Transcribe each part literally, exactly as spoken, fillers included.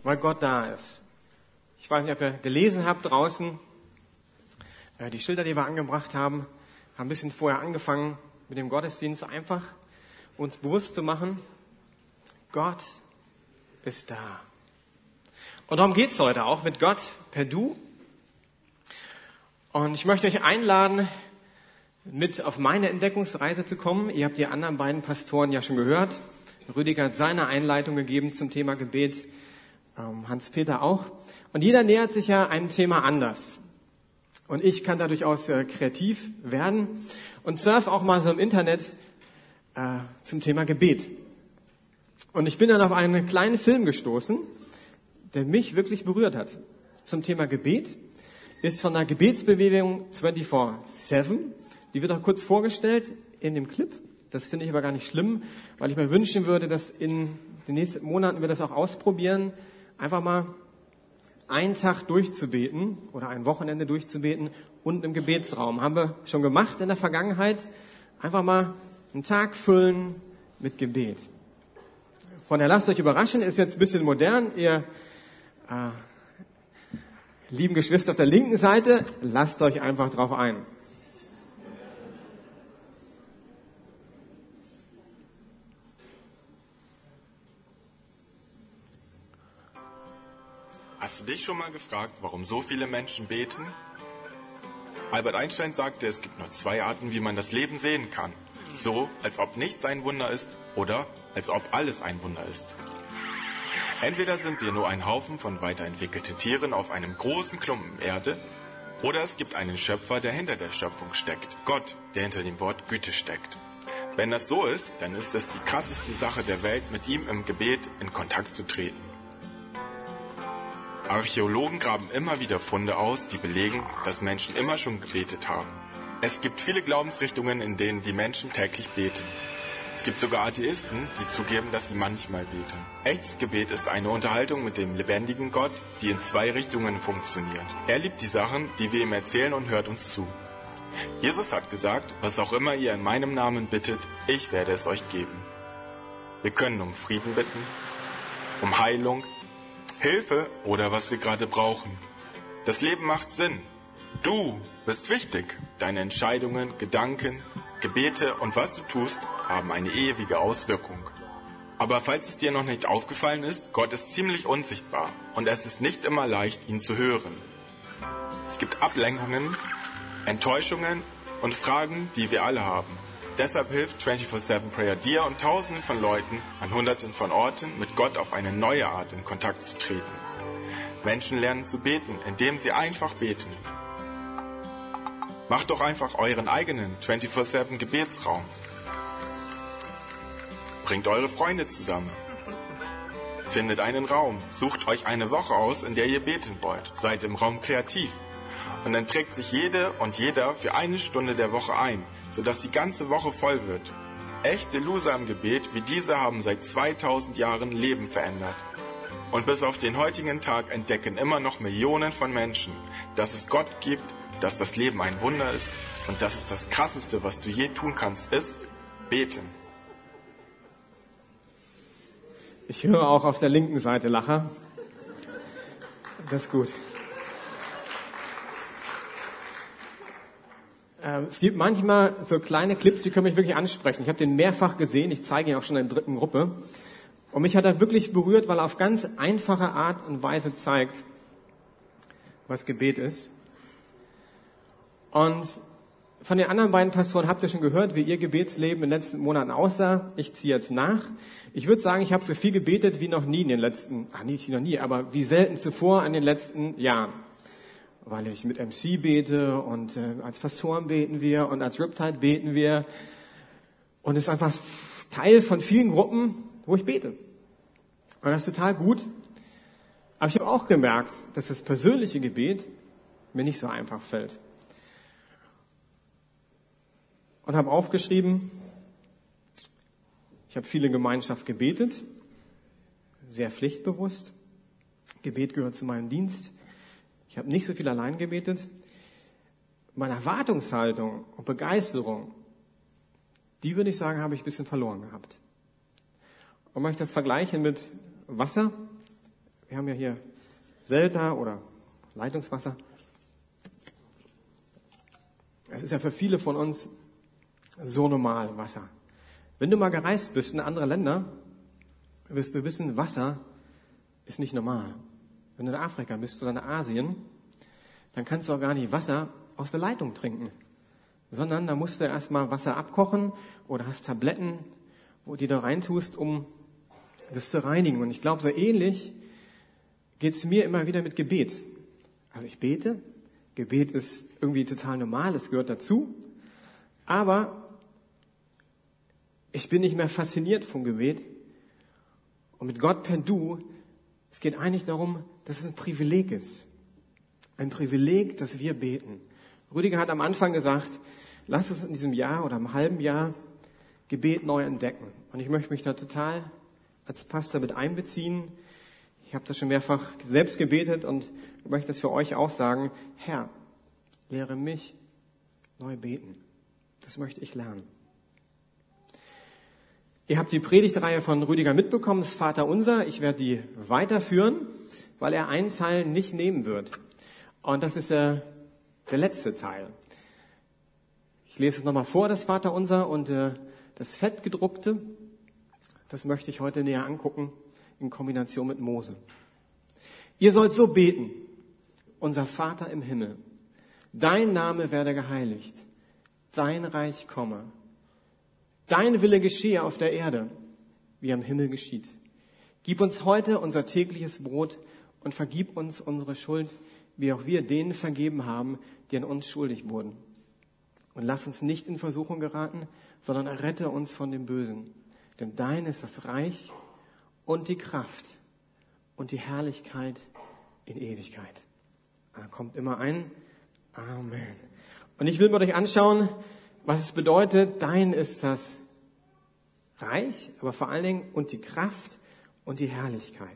weil Gott da ist. Ich weiß nicht, ob ihr gelesen habt draußen, die Schilder, die wir angebracht haben, haben ein bisschen vorher angefangen mit dem Gottesdienst, einfach uns bewusst zu machen, Gott ist da. Und darum geht's heute auch, mit Gott per Du. Und ich möchte euch einladen, mit auf meine Entdeckungsreise zu kommen. Ihr habt die anderen beiden Pastoren ja schon gehört. Rüdiger hat seine Einleitung gegeben zum Thema Gebet, Hans-Peter auch. Und jeder nähert sich ja einem Thema anders. Und ich kann da durchaus äh, kreativ werden und surf auch mal so im Internet äh, zum Thema Gebet. Und ich bin dann auf einen kleinen Film gestoßen, der mich wirklich berührt hat. Zum Thema Gebet ist von der Gebetsbewegung vierundzwanzig sieben. Die wird auch kurz vorgestellt in dem Clip. Das finde ich aber gar nicht schlimm, weil ich mir wünschen würde, dass in den nächsten Monaten wir das auch ausprobieren, einfach mal einen Tag durchzubeten oder ein Wochenende durchzubeten und im Gebetsraum. Haben wir schon gemacht in der Vergangenheit. Einfach mal einen Tag füllen mit Gebet. Von der Lasst euch überraschen ist jetzt ein bisschen modern. Ihr äh, lieben Geschwister auf der linken Seite, lasst euch einfach drauf ein. Hast du dich schon mal gefragt, warum so viele Menschen beten? Albert Einstein sagte, es gibt nur zwei Arten, wie man das Leben sehen kann. So, als ob nichts ein Wunder ist oder als ob alles ein Wunder ist. Entweder sind wir nur ein Haufen von weiterentwickelten Tieren auf einem großen Klumpen Erde, oder es gibt einen Schöpfer, der hinter der Schöpfung steckt. Gott, der hinter dem Wort Güte steckt. Wenn das so ist, dann ist es die krasseste Sache der Welt, mit ihm im Gebet in Kontakt zu treten. Archäologen graben immer wieder Funde aus, die belegen, dass Menschen immer schon gebetet haben. Es gibt viele Glaubensrichtungen, in denen die Menschen täglich beten. Es gibt sogar Atheisten, die zugeben, dass sie manchmal beten. Echtes Gebet ist eine Unterhaltung mit dem lebendigen Gott, die in zwei Richtungen funktioniert. Er liebt die Sachen, die wir ihm erzählen, und hört uns zu. Jesus hat gesagt, was auch immer ihr in meinem Namen bittet, ich werde es euch geben. Wir können um Frieden bitten, um Heilung, Hilfe oder was wir gerade brauchen. Das Leben macht Sinn. Du bist wichtig. Deine Entscheidungen, Gedanken, Gebete und was du tust, haben eine ewige Auswirkung. Aber falls es dir noch nicht aufgefallen ist, Gott ist ziemlich unsichtbar und es ist nicht immer leicht, ihn zu hören. Es gibt Ablenkungen, Enttäuschungen und Fragen, die wir alle haben. Deshalb hilft vierundzwanzig sieben Prayer dir und Tausenden von Leuten an Hunderten von Orten, mit Gott auf eine neue Art in Kontakt zu treten. Menschen lernen zu beten, indem sie einfach beten. Macht doch einfach euren eigenen vierundzwanzig sieben Gebetsraum. Bringt eure Freunde zusammen. Findet einen Raum, sucht euch eine Woche aus, in der ihr beten wollt. Seid im Raum kreativ. Und dann trägt sich jede und jeder für eine Stunde der Woche ein, sodass die ganze Woche voll wird. Echte Loser im Gebet wie diese haben seit zweitausend Jahren Leben verändert. Und bis auf den heutigen Tag entdecken immer noch Millionen von Menschen, dass es Gott gibt, dass das Leben ein Wunder ist und dass es das Krasseste, was du je tun kannst, ist beten. Ich höre auch auf der linken Seite Lacher. Das ist gut. Es gibt manchmal so kleine Clips, die können mich wirklich ansprechen. Ich habe den mehrfach gesehen, ich zeige ihn auch schon in der dritten Gruppe. Und mich hat er wirklich berührt, weil er auf ganz einfache Art und Weise zeigt, was Gebet ist. Und von den anderen beiden Pastoren habt ihr schon gehört, wie ihr Gebetsleben in den letzten Monaten aussah. Ich ziehe jetzt nach. Ich würde sagen, ich habe so viel gebetet wie noch nie in den letzten, ach nicht wie noch nie, aber wie selten zuvor in den letzten Jahren. Weil ich mit M C bete und äh, als Pastoren beten wir und als Riptide beten wir. Und es ist einfach Teil von vielen Gruppen, wo ich bete. Und das ist total gut. Aber ich habe auch gemerkt, dass das persönliche Gebet mir nicht so einfach fällt. Und habe aufgeschrieben, ich habe viele Gemeinschaft gebetet, sehr pflichtbewusst. Gebet gehört zu meinem Dienst. Ich habe nicht so viel allein gebetet. Meine Erwartungshaltung und Begeisterung, die würde ich sagen, habe ich ein bisschen verloren gehabt. Und wenn ich das vergleiche mit Wasser, Wir haben ja hier Selter oder Leitungswasser. Es ist ja für viele von uns so normal, Wasser. Wenn du mal gereist bist in andere Länder, wirst du wissen, Wasser ist nicht normal. Wenn du in Afrika bist oder in Asien, dann kannst du auch gar nicht Wasser aus der Leitung trinken. Sondern da musst du erstmal Wasser abkochen oder hast Tabletten, wo die da reintust, um das zu reinigen. Und ich glaube, so ähnlich geht es mir immer wieder mit Gebet. Also ich bete, Gebet ist irgendwie total normal, es gehört dazu. Aber ich bin nicht mehr fasziniert vom Gebet. Und mit Gott per Du, es geht eigentlich darum, dass es ein Privileg ist. Ein Privileg, dass wir beten. Rüdiger hat am Anfang gesagt, lass uns in diesem Jahr oder im halben Jahr Gebet neu entdecken. Und ich möchte mich da total als Pastor mit einbeziehen. Ich habe das schon mehrfach selbst gebetet und möchte das für euch auch sagen. Herr, lehre mich neu beten. Das möchte ich lernen. Ihr habt die Predigtreihe von Rüdiger mitbekommen, das Vaterunser. Ich werde die weiterführen, weil er einen Teil nicht nehmen wird. Und das ist äh, der letzte Teil. Ich lese es nochmal vor, das Vaterunser, und äh, das Fettgedruckte, das möchte ich heute näher angucken, in Kombination mit Mose. Ihr sollt so beten: Unser Vater im Himmel, dein Name werde geheiligt, dein Reich komme, dein Wille geschehe auf der Erde, wie am Himmel geschieht. Gib uns heute unser tägliches Brot und vergib uns unsere Schuld, wie auch wir denen vergeben haben, die an uns schuldig wurden. Und lass uns nicht in Versuchung geraten, sondern errette uns von dem Bösen. Denn dein ist das Reich und die Kraft und die Herrlichkeit in Ewigkeit. Da kommt immer ein Amen. Und ich will mit euch anschauen, was es bedeutet, dein ist das Reich, aber vor allen Dingen und die Kraft und die Herrlichkeit.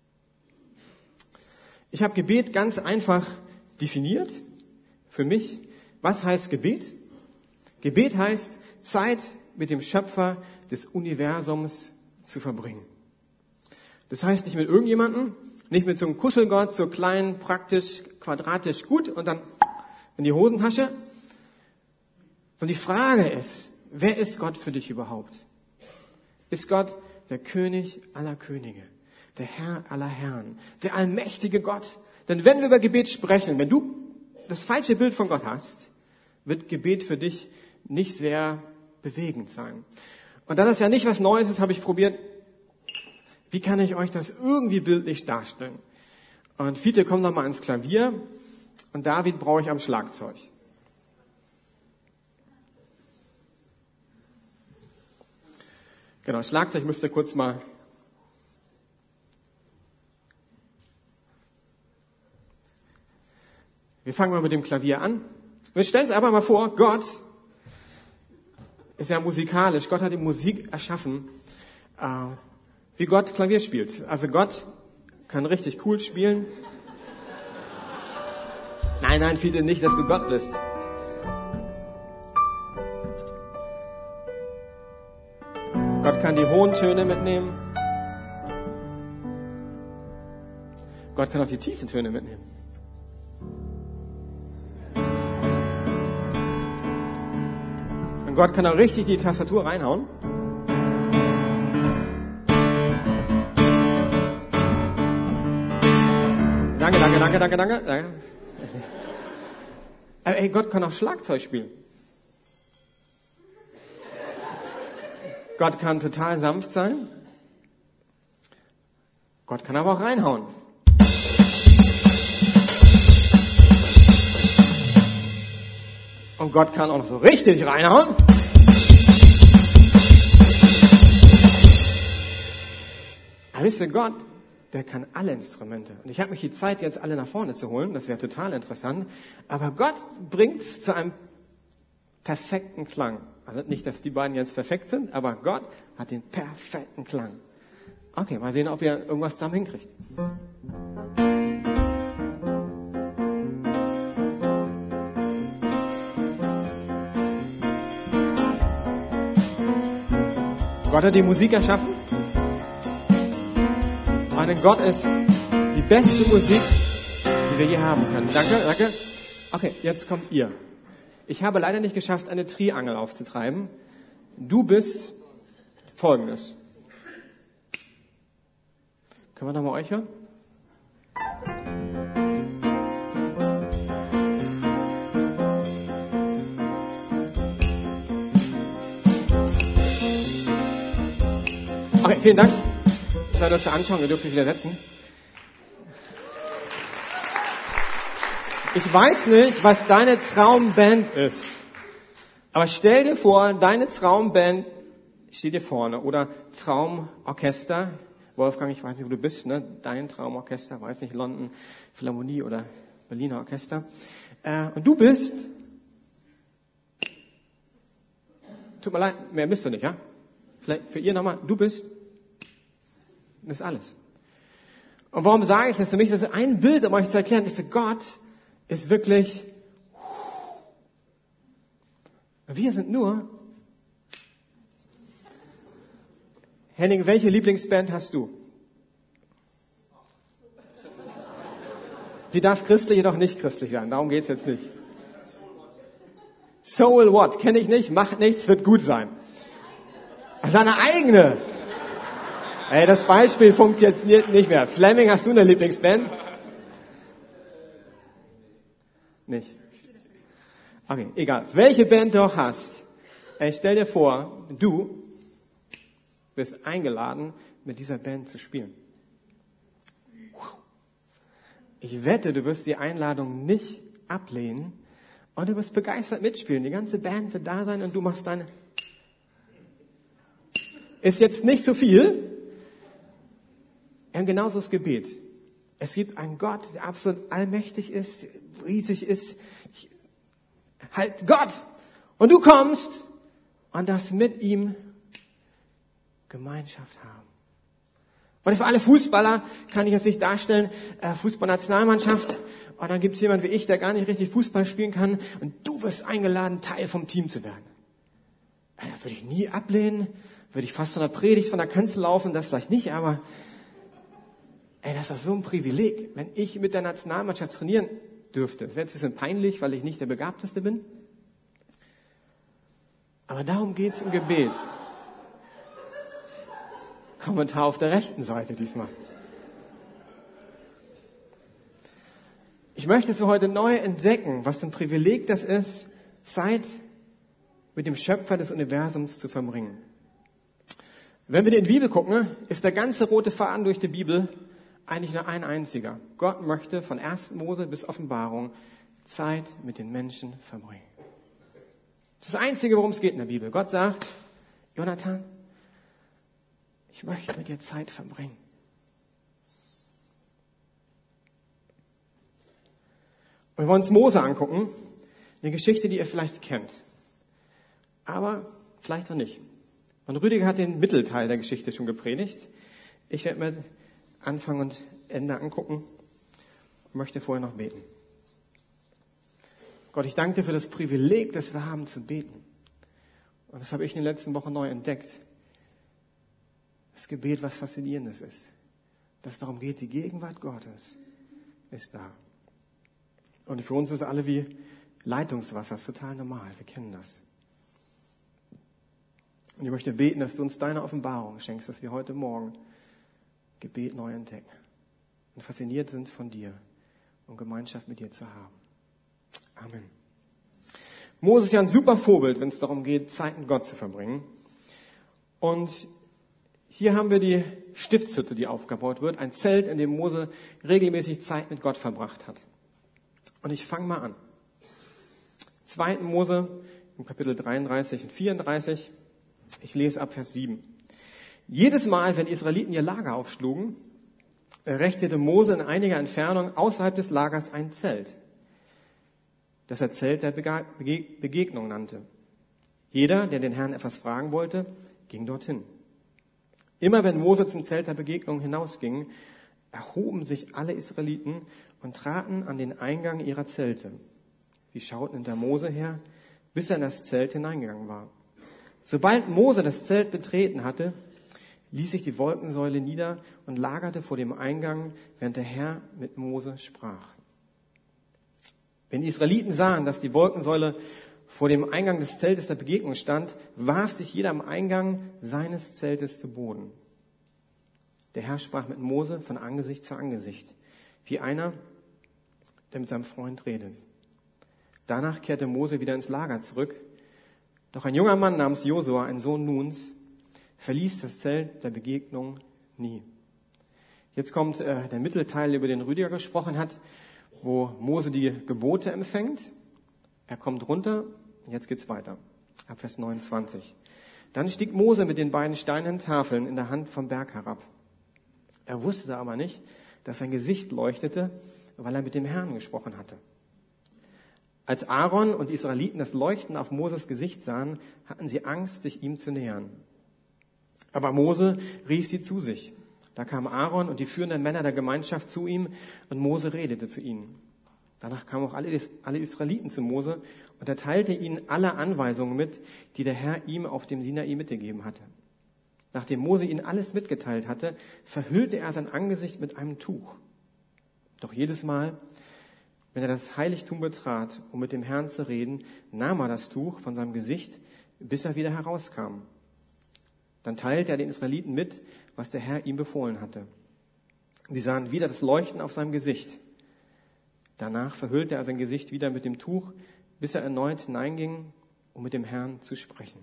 Ich habe Gebet ganz einfach definiert für mich. Was heißt Gebet? Gebet heißt, Zeit mit dem Schöpfer des Universums zu verbringen. Das heißt nicht mit irgendjemandem, nicht mit so einem Kuschelgott, so klein, praktisch, quadratisch, gut und dann in die Hosentasche. Und die Frage ist, wer ist Gott für dich überhaupt? Ist Gott der König aller Könige, der Herr aller Herren, der allmächtige Gott? Denn wenn wir über Gebet sprechen, wenn du das falsche Bild von Gott hast, wird Gebet für dich nicht sehr bewegend sein. Und da das ja nicht was Neues ist, habe ich probiert, wie kann ich euch das irgendwie bildlich darstellen? Und Fiete, komm doch mal ins Klavier und David brauche ich am Schlagzeug. Genau, Schlagzeug müsst ihr kurz mal... Wir fangen mal mit dem Klavier an. Wir stellen uns einfach mal vor, Gott ist ja musikalisch. Gott hat die Musik erschaffen, äh, wie Gott Klavier spielt. Also Gott kann richtig cool spielen. Nein, nein, Fiete, nicht, dass du Gott bist. Gott kann die hohen Töne mitnehmen. Gott kann auch die tiefen Töne mitnehmen. Und Gott kann auch richtig die Tastatur reinhauen. Danke, danke, danke, danke, danke. danke. Aber ey, Gott kann auch Schlagzeug spielen. Gott kann total sanft sein. Gott kann aber auch reinhauen. Und Gott kann auch noch so richtig reinhauen. Aber wisst ihr, Gott, der kann alle Instrumente. Und ich habe mich die Zeit, jetzt alle nach vorne zu holen. Das wäre total interessant. Aber Gott bringt es zu einem perfekten Klang. Also nicht, dass die beiden jetzt perfekt sind, aber Gott hat den perfekten Klang. Okay, mal sehen, ob ihr irgendwas zusammen hinkriegt. Gott hat die Musik erschaffen. Mein Gott ist beste Musik, die wir je haben können. Danke, danke. Okay, jetzt kommt ihr. Ich habe leider nicht geschafft, eine Triangel aufzutreiben. Du bist Folgendes. Können wir nochmal euch hören? Okay, vielen Dank. Das war nur zur Anschauung, ihr dürft euch wieder setzen. Ich weiß nicht, was deine Traumband ist. Aber stell dir vor, deine Traumband steht dir vorne. Oder Traumorchester. Wolfgang, ich weiß nicht, wo du bist, ne? Dein Traumorchester, weiß nicht, London Philharmonie oder Berliner Orchester. Äh, und du bist... Tut mir leid, mehr bist du nicht, ja? Vielleicht für ihr nochmal, du bist... Das ist alles. Und warum sage ich das? Für mich ist das ein Bild, um euch zu erklären. Ich so, Gott ist wirklich... Wir sind nur... Henning, welche Lieblingsband hast du? Sie darf christlich, jedoch nicht christlich sein. Darum geht's jetzt nicht. Soul What? Kenne ich nicht. Macht nichts, wird gut sein. Seine eigene. Ey, das Beispiel funktioniert nicht mehr. Fleming, hast du eine Lieblingsband? Nicht. Okay, egal. Welche Band du auch hast. Ey, stell dir vor, du bist eingeladen, mit dieser Band zu spielen. Ich wette, du wirst die Einladung nicht ablehnen und du wirst begeistert mitspielen. Die ganze Band wird da sein und du machst deine... Ist jetzt nicht so viel. Und genauso das Gebet. Es gibt einen Gott, der absolut allmächtig ist, riesig ist. Halt Gott! Und du kommst und darfst mit ihm Gemeinschaft haben. Und für alle Fußballer kann ich jetzt nicht darstellen, äh, Fußballnationalmannschaft, und dann gibt es jemand wie ich, der gar nicht richtig Fußball spielen kann, und du wirst eingeladen, Teil vom Team zu werden. Äh, das würde ich nie ablehnen, würde ich fast von der Predigt, von der Kanzel laufen, das vielleicht nicht, aber ey, das ist doch so ein Privileg, wenn ich mit der Nationalmannschaft trainieren dürfte. Das wäre jetzt ein bisschen peinlich, weil ich nicht der Begabteste bin. Aber darum geht's im Gebet. Kommentar auf der rechten Seite diesmal. Ich möchte es für heute neu entdecken, was ein Privileg das ist, Zeit mit dem Schöpfer des Universums zu verbringen. Wenn wir in die Bibel gucken, ist der ganze rote Faden durch die Bibel eigentlich nur ein einziger. Gott möchte von ersten Mose bis Offenbarung Zeit mit den Menschen verbringen. Das ist das Einzige, worum es geht in der Bibel. Gott sagt, Jonathan, ich möchte mit dir Zeit verbringen. Und wir wollen uns Mose angucken, eine Geschichte, die ihr vielleicht kennt, aber vielleicht auch nicht. Und Rüdiger hat den Mittelteil der Geschichte schon gepredigt. Ich werde mir Anfang und Ende angucken und möchte vorher noch beten. Gott, ich danke dir für das Privileg, das wir haben zu beten. Und das habe ich in den letzten Wochen neu entdeckt. Das Gebet, was Faszinierendes ist. Dass es darum geht, die Gegenwart Gottes ist da. Und für uns ist alle wie Leitungswasser, das ist total normal, wir kennen das. Und ich möchte beten, dass du uns deine Offenbarung schenkst, dass wir heute Morgen Gebet neu entdecken und fasziniert sind von dir und Gemeinschaft mit dir zu haben. Amen. Mose ist ja ein super Vorbild, wenn es darum geht, Zeit mit Gott zu verbringen. Und hier haben wir die Stiftshütte, die aufgebaut wird, ein Zelt, in dem Mose regelmäßig Zeit mit Gott verbracht hat. Und ich fange mal an. zweiter Mose im Kapitel dreiunddreißig und vierunddreißig. Ich lese ab Vers sieben. Jedes Mal, wenn die Israeliten ihr Lager aufschlugen, errichtete Mose in einiger Entfernung außerhalb des Lagers ein Zelt, das er Zelt der Begegnung nannte. Jeder, der den Herrn etwas fragen wollte, ging dorthin. Immer wenn Mose zum Zelt der Begegnung hinausging, erhoben sich alle Israeliten und traten an den Eingang ihrer Zelte. Sie schauten hinter Mose her, bis er in das Zelt hineingegangen war. Sobald Mose das Zelt betreten hatte, ließ sich die Wolkensäule nieder und lagerte vor dem Eingang, während der Herr mit Mose sprach. Wenn die Israeliten sahen, dass die Wolkensäule vor dem Eingang des Zeltes der Begegnung stand, warf sich jeder am Eingang seines Zeltes zu Boden. Der Herr sprach mit Mose von Angesicht zu Angesicht, wie einer, der mit seinem Freund redet. Danach kehrte Mose wieder ins Lager zurück. Doch ein junger Mann namens Josua, ein Sohn Nuns, verließ das Zelt der Begegnung nie. Jetzt kommt äh, der Mittelteil, über den Rüdiger gesprochen hat, wo Mose die Gebote empfängt. Er kommt runter, jetzt geht's weiter. Ab Vers neunundzwanzig. Dann stieg Mose mit den beiden steinernen Tafeln in der Hand vom Berg herab. Er wusste aber nicht, dass sein Gesicht leuchtete, weil er mit dem Herrn gesprochen hatte. Als Aaron und die Israeliten das Leuchten auf Moses Gesicht sahen, hatten sie Angst, sich ihm zu nähern. Aber Mose rief sie zu sich. Da kamen Aaron und die führenden Männer der Gemeinschaft zu ihm und Mose redete zu ihnen. Danach kamen auch alle, alle Israeliten zu Mose und er teilte ihnen alle Anweisungen mit, die der Herr ihm auf dem Sinai mitgegeben hatte. Nachdem Mose ihnen alles mitgeteilt hatte, verhüllte er sein Angesicht mit einem Tuch. Doch jedes Mal, wenn er das Heiligtum betrat, um mit dem Herrn zu reden, nahm er das Tuch von seinem Gesicht, bis er wieder herauskam. Dann teilte er den Israeliten mit, was der Herr ihm befohlen hatte. Sie sahen wieder das Leuchten auf seinem Gesicht. Danach verhüllte er sein Gesicht wieder mit dem Tuch, bis er erneut hineinging, um mit dem Herrn zu sprechen.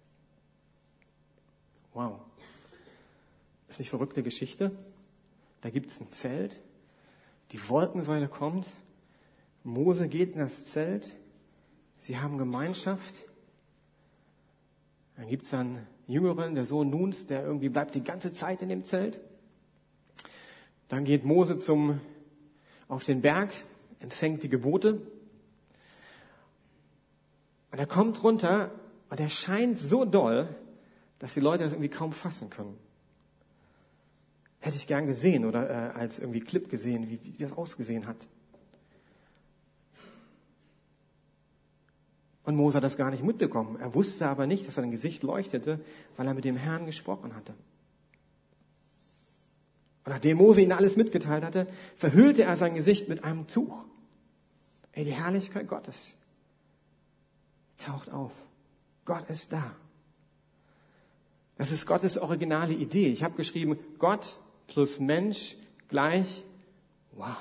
Wow. Das ist nicht verrückte Geschichte? Da gibt es ein Zelt, die Wolkensäule kommt, Mose geht in das Zelt, sie haben Gemeinschaft. Dann gibt es einen Jüngeren, der Sohn Nuns, der irgendwie bleibt die ganze Zeit in dem Zelt. Dann geht Mose zum, auf den Berg, empfängt die Gebote. Und er kommt runter und er scheint so doll, dass die Leute das irgendwie kaum fassen können. Hätte ich gern gesehen oder äh, als irgendwie Clip gesehen, wie, wie das ausgesehen hat. Und Mose hat das gar nicht mitbekommen. Er wusste aber nicht, dass sein Gesicht leuchtete, weil er mit dem Herrn gesprochen hatte. Und nachdem Mose ihnen alles mitgeteilt hatte, verhüllte er sein Gesicht mit einem Tuch. Ey, die Herrlichkeit Gottes taucht auf. Gott ist da. Das ist Gottes originale Idee. Ich habe geschrieben, Gott plus Mensch gleich wow.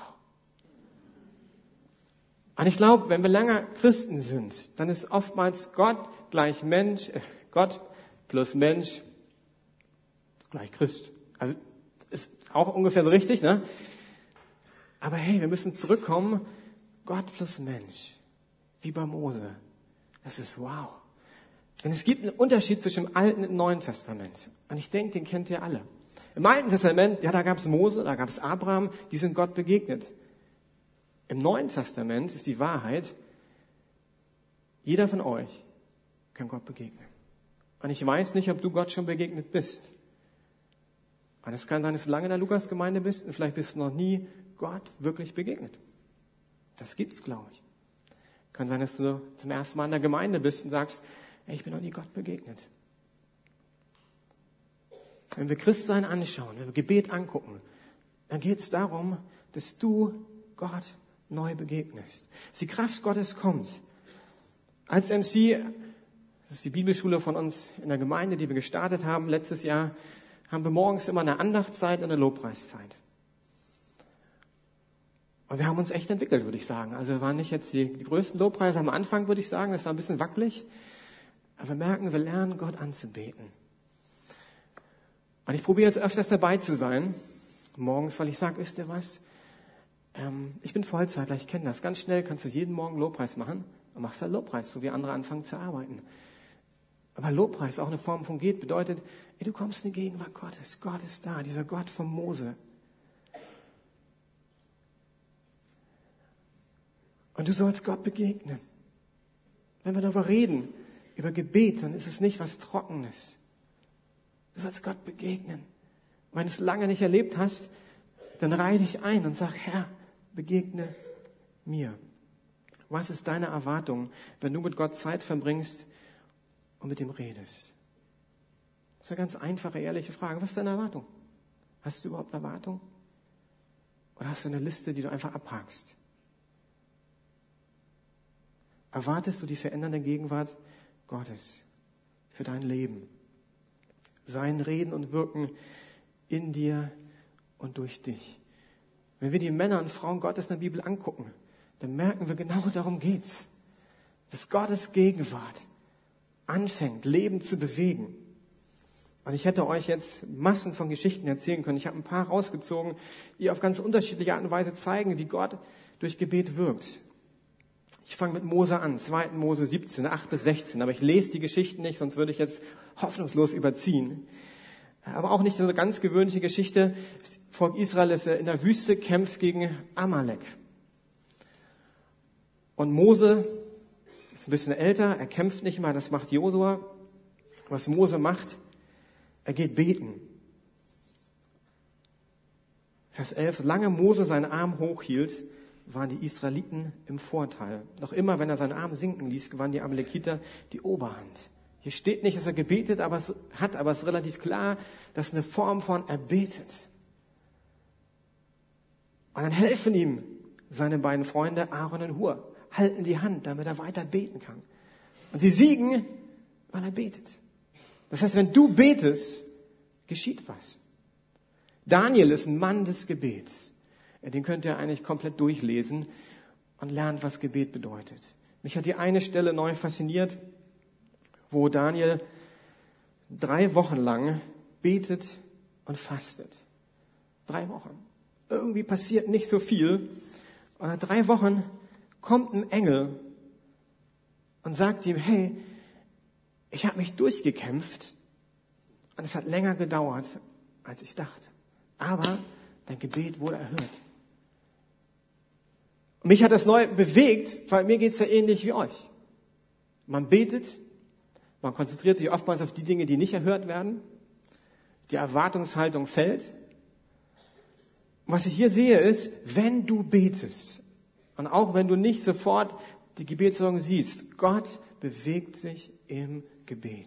Und ich glaube, wenn wir länger Christen sind, dann ist oftmals Gott gleich Mensch, äh, Gott plus Mensch gleich Christ. Also ist auch ungefähr so richtig, ne? Aber hey, wir müssen zurückkommen, Gott plus Mensch, wie bei Mose. Das ist wow. Denn es gibt einen Unterschied zwischen dem Alten und dem Neuen Testament. Und ich denke, den kennt ihr alle. Im Alten Testament, ja, da gab es Mose, da gab es Abraham, die sind Gott begegnet. Im Neuen Testament ist die Wahrheit, jeder von euch kann Gott begegnen. Und ich weiß nicht, ob du Gott schon begegnet bist. Und es kann sein, dass du lange in der Lukas-Gemeinde bist und vielleicht bist du noch nie Gott wirklich begegnet. Das gibt's, glaube ich. Kann sein, dass du zum ersten Mal in der Gemeinde bist und sagst, ey, ich bin noch nie Gott begegnet. Wenn wir Christsein anschauen, wenn wir Gebet angucken, dann geht es darum, dass du Gott neu begegnest. Dass die Kraft Gottes kommt. Als M C, das ist die Bibelschule von uns in der Gemeinde, die wir gestartet haben letztes Jahr, haben wir morgens immer eine Andachtszeit und eine Lobpreiszeit. Und wir haben uns echt entwickelt, würde ich sagen. Also wir waren nicht jetzt die, die größten Lobpreise am Anfang, würde ich sagen. Das war ein bisschen wackelig. Aber wir merken, wir lernen, Gott anzubeten. Und ich probiere jetzt öfters dabei zu sein, morgens, weil ich sage, wisst ihr was? Ähm, ich bin Vollzeitler, ich kenne das. Ganz schnell kannst du jeden Morgen Lobpreis machen und machst dann Lobpreis, so wie andere anfangen zu arbeiten. Aber Lobpreis, auch eine Form von Gebet, bedeutet, ey, du kommst in die Gegenwart Gottes. Gott ist da, dieser Gott von Mose. Und du sollst Gott begegnen. Wenn wir darüber reden, über Gebet, dann ist es nicht was Trockenes. Du sollst Gott begegnen. Und wenn du es lange nicht erlebt hast, dann reihe dich ein und sag, Herr, begegne mir. Was ist deine Erwartung, wenn du mit Gott Zeit verbringst und mit ihm redest? Das ist eine ganz einfache, ehrliche Frage. Was ist deine Erwartung? Hast du überhaupt eine Erwartung? Oder hast du eine Liste, die du einfach abhakst? Erwartest du die verändernde Gegenwart Gottes für dein Leben? Sein Reden und Wirken in dir und durch dich. Wenn wir die Männer und Frauen Gottes in der Bibel angucken, dann merken wir, genau darum geht's. Dass Gottes Gegenwart anfängt, Leben zu bewegen. Und ich hätte euch jetzt Massen von Geschichten erzählen können. Ich habe ein paar rausgezogen, die auf ganz unterschiedliche Art und Weise zeigen, wie Gott durch Gebet wirkt. Ich fange mit Mose an, zweiten Mose siebzehn, acht bis sechzehn. Aber ich lese die Geschichten nicht, sonst würde ich jetzt hoffnungslos überziehen. Aber auch nicht so eine ganz gewöhnliche Geschichte. Das Volk Israel ist in der Wüste, kämpft gegen Amalek. Und Mose ist ein bisschen älter, er kämpft nicht mal, das macht Josua. Was Mose macht, er geht beten. Vers elf, solange Mose seinen Arm hochhielt, waren die Israeliten im Vorteil. Noch immer, wenn er seinen Arm sinken ließ, gewannen die Amalekiter die Oberhand. Hier steht nicht, dass er gebetet aber es hat, aber es ist relativ klar, dass es eine Form von er betet. Und dann helfen ihm seine beiden Freunde Aaron und Hur, halten die Hand, damit er weiter beten kann. Und sie siegen, weil er betet. Das heißt, wenn du betest, geschieht was. Daniel ist ein Mann des Gebets. Den könnt ihr eigentlich komplett durchlesen und lernt, was Gebet bedeutet. Mich hat die eine Stelle neu fasziniert, wo Daniel drei Wochen lang betet und fastet. Drei Wochen. Irgendwie passiert nicht so viel. Und nach drei Wochen kommt ein Engel und sagt ihm, hey, ich habe mich durchgekämpft und es hat länger gedauert, als ich dachte. Aber dein Gebet wurde erhört. Und mich hat das neu bewegt, weil mir geht's ja ähnlich wie euch. Man betet, man konzentriert sich oftmals auf die Dinge, die nicht erhört werden. Die Erwartungshaltung fällt. Und was ich hier sehe ist, wenn du betest und auch wenn du nicht sofort die Gebetshörung siehst, Gott bewegt sich im Gebet.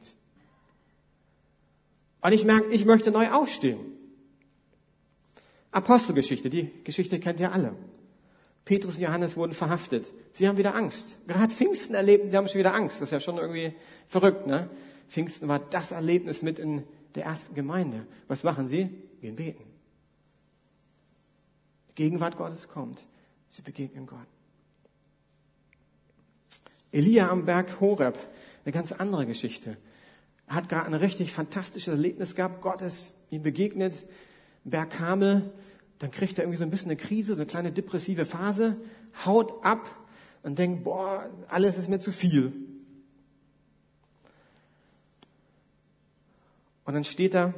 Und ich merke, ich möchte neu aufstehen. Apostelgeschichte, die Geschichte kennt ihr alle. Petrus und Johannes wurden verhaftet. Sie haben wieder Angst. Gerade Pfingsten erlebt, sie haben schon wieder Angst. Das ist ja schon irgendwie verrückt, ne? Pfingsten war das Erlebnis mit in der ersten Gemeinde. Was machen sie? Gehen beten. Die Gegenwart Gottes kommt. Sie begegnen Gott. Elia am Berg Horeb, eine ganz andere Geschichte. Er hat gerade ein richtig fantastisches Erlebnis gehabt. Gott ist ihm begegnet. Berg Karmel. Dann kriegt er irgendwie so ein bisschen eine Krise, so eine kleine depressive Phase, haut ab und denkt, boah, alles ist mir zu viel. Und dann steht da,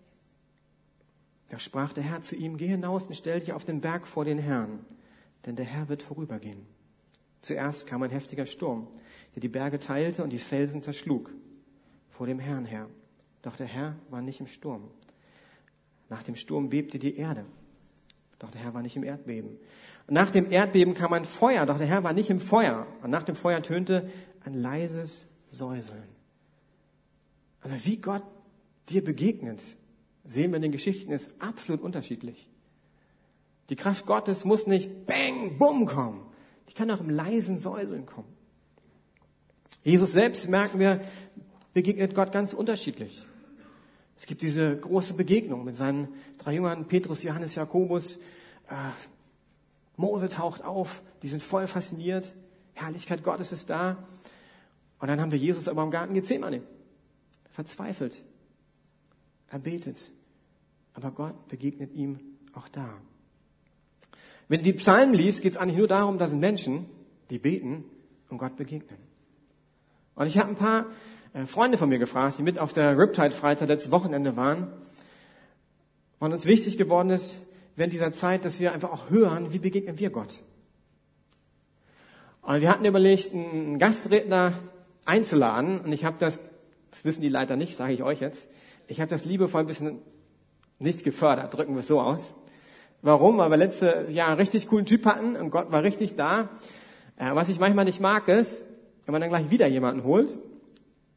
da sprach der Herr zu ihm, geh hinaus und stell dich auf den Berg vor den Herrn, denn der Herr wird vorübergehen. Zuerst kam ein heftiger Sturm, der die Berge teilte und die Felsen zerschlug, vor dem Herrn her. Doch der Herr war nicht im Sturm. Nach dem Sturm bebte die Erde. Doch der Herr war nicht im Erdbeben. Und nach dem Erdbeben kam ein Feuer, doch der Herr war nicht im Feuer. Und nach dem Feuer tönte ein leises Säuseln. Also wie Gott dir begegnet, sehen wir in den Geschichten, ist absolut unterschiedlich. Die Kraft Gottes muss nicht bang, bumm kommen. Die kann auch im leisen Säuseln kommen. Jesus selbst, merken wir, begegnet Gott ganz unterschiedlich. Es gibt diese große Begegnung mit seinen drei Jüngern, Petrus, Johannes, Jakobus. Äh, Mose taucht auf, die sind voll fasziniert. Herrlichkeit Gottes ist da. Und dann haben wir Jesus aber im Garten Gethsemane. Verzweifelt. Er betet. Aber Gott begegnet ihm auch da. Wenn du die Psalmen liest, geht es eigentlich nur darum, dass Menschen, die beten und Gott begegnen. Und ich habe ein paar Freunde von mir gefragt, die mit auf der Riptide-Freizeit letztes Wochenende waren, weil uns wichtig geworden ist, während dieser Zeit, dass wir einfach auch hören, wie begegnen wir Gott. Und wir hatten überlegt, einen Gastredner einzuladen, und ich habe das, das wissen die Leiter nicht, sage ich euch jetzt, ich habe das liebevoll ein bisschen nicht gefördert, drücken wir es so aus. Warum? Weil wir letztes Jahr einen richtig coolen Typ hatten und Gott war richtig da. Was ich manchmal nicht mag ist, wenn man dann gleich wieder jemanden holt,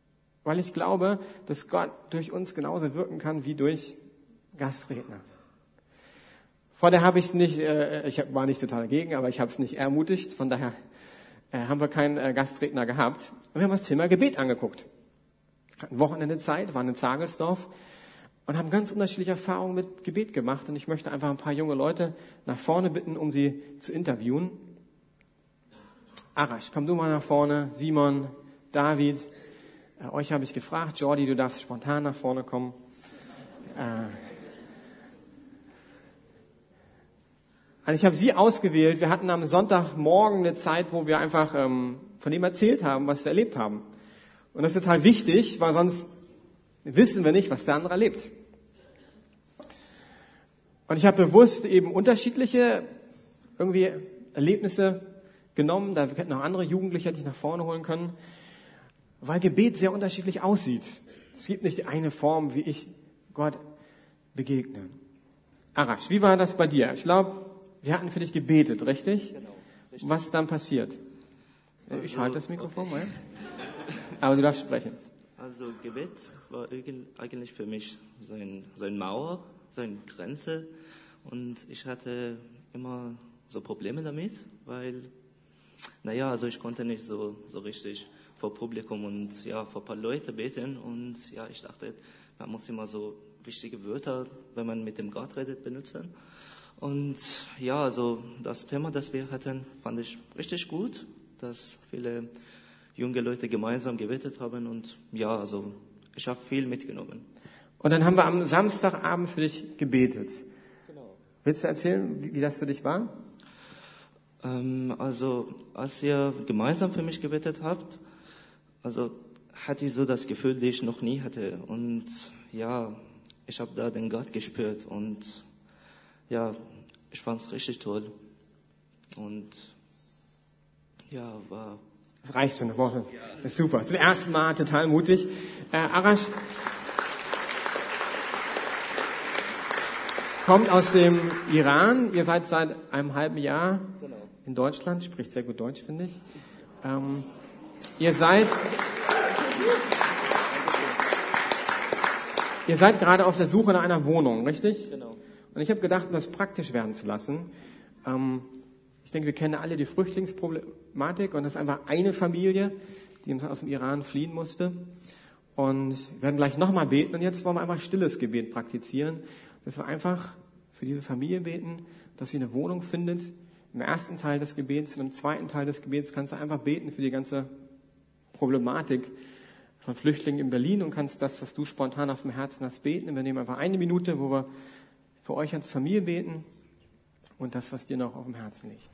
weil ich glaube, dass Gott durch uns genauso wirken kann wie durch Gastredner. Vorher habe ich es nicht, äh, ich war nicht total dagegen, aber ich habe es nicht ermutigt. Von daher äh, haben wir keinen äh, Gastredner gehabt. Und wir haben das Thema Gebet angeguckt. Hatten Wochenende Zeit, waren in Zagelsdorf und haben ganz unterschiedliche Erfahrungen mit Gebet gemacht. Und ich möchte einfach ein paar junge Leute nach vorne bitten, um sie zu interviewen. Arash, komm du mal nach vorne. Simon, David, äh, euch habe ich gefragt. Jordi, du darfst spontan nach vorne kommen. Äh, Also ich habe sie ausgewählt. Wir hatten am Sonntagmorgen eine Zeit, wo wir einfach ähm, von dem erzählt haben, was wir erlebt haben. Und das ist total wichtig, weil sonst wissen wir nicht, was der andere erlebt. Und ich habe bewusst eben unterschiedliche irgendwie Erlebnisse genommen. Da hätten noch andere Jugendliche, die ich nach vorne holen können, weil Gebet sehr unterschiedlich aussieht. Es gibt nicht die eine Form, wie ich Gott begegne. Arash, wie war das bei dir? Ich glaube, wir hatten für dich gebetet, richtig? Genau, richtig. Was ist dann passiert? Also, ich halte das Mikrofon okay. mal. Aber du darfst sprechen. Also Gebet war eigentlich für mich sein, sein Mauer, seine Grenze. Und ich hatte immer so Probleme damit, weil, naja, also ich konnte nicht so, so richtig vor Publikum und ja, vor ein paar Leute beten. Und ja, ich dachte, man muss immer so wichtige Wörter, wenn man mit dem Gott redet, benutzen. Und ja, also das Thema, das wir hatten, fand ich richtig gut, dass viele junge Leute gemeinsam gebetet haben und ja, also ich habe viel mitgenommen. Und dann haben wir am Samstagabend für dich gebetet. Genau. Willst du erzählen, wie, wie das für dich war? Ähm, also als ihr gemeinsam für mich gebetet habt, also hatte ich so das Gefühl, das ich noch nie hatte. Und ja, ich habe da den Gott gespürt und ja, ich fand es richtig toll. Und ja, war... Das reicht schon, das ist super. Zum ersten Mal total mutig. Äh, Arash kommt aus dem Iran. Ihr seid seit einem halben Jahr Genau. in Deutschland. Spricht sehr gut Deutsch, finde ich. Ähm, ihr seid... Ihr seid gerade auf der Suche nach einer Wohnung, richtig? Genau. Und ich habe gedacht, um das praktisch werden zu lassen, ähm, ich denke, wir kennen alle die Flüchtlingsproblematik und das ist einfach eine Familie, die aus dem Iran fliehen musste. Und wir werden gleich nochmal beten und jetzt wollen wir einfach stilles Gebet praktizieren, dass wir einfach für diese Familie beten, dass sie eine Wohnung findet. Im ersten Teil des Gebets und im zweiten Teil des Gebets kannst du einfach beten für die ganze Problematik von Flüchtlingen in Berlin und kannst das, was du spontan auf dem Herzen hast, beten. Und wir nehmen einfach eine Minute, wo wir für euch als Familie beten und das, was dir noch auf dem Herzen liegt.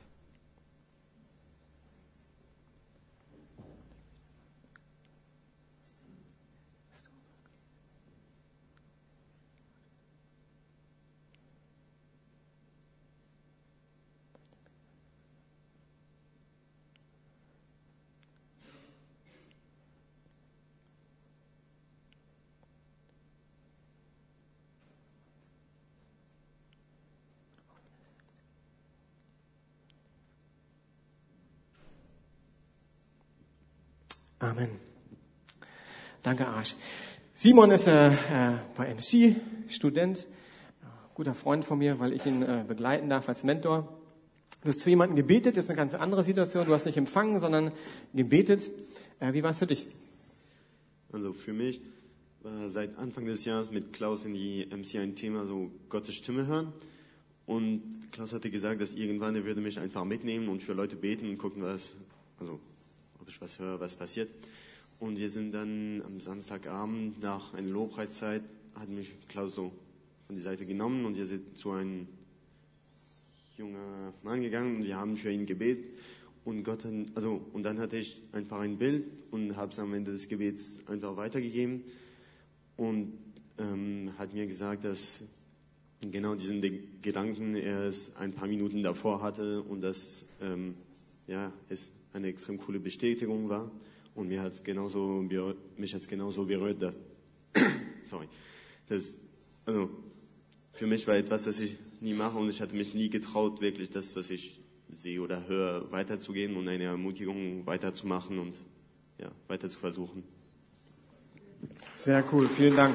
Amen. Danke, Arsch. Simon ist äh, äh, bei M C, Student, äh, guter Freund von mir, weil ich ihn äh, begleiten darf als Mentor. Du hast für jemanden gebetet, das ist eine ganz andere Situation. Du hast nicht empfangen, sondern gebetet. Äh, wie war es für dich? Also für mich war seit Anfang des Jahres mit Klaus in die M C ein Thema, so Gottes Stimme hören. Und Klaus hatte gesagt, dass irgendwann er würde mich einfach mitnehmen und für Leute beten und gucken, was, also ob ich was höre, was passiert. Und wir sind dann am Samstagabend nach einer Lobpreiszeit, hat mich Klaus so von die Seite genommen und wir sind zu einem jungen Mann gegangen und wir haben für ihn gebetet. Und Gott hat, also, und dann hatte ich einfach ein Bild und habe es am Ende des Gebets einfach weitergegeben und ähm, hat mir gesagt, dass genau diesen Gedanken er es ein paar Minuten davor hatte und dass ähm, ja, es eine extrem coole Bestätigung war und mir hat's genauso mich hat's genauso berührt, dass, sorry, das, also für mich war etwas, das ich nie mache und ich hatte mich nie getraut, wirklich das, was ich sehe oder höre, weiterzugeben und eine Ermutigung weiterzumachen und ja, weiter zu versuchen. Sehr cool, vielen Dank.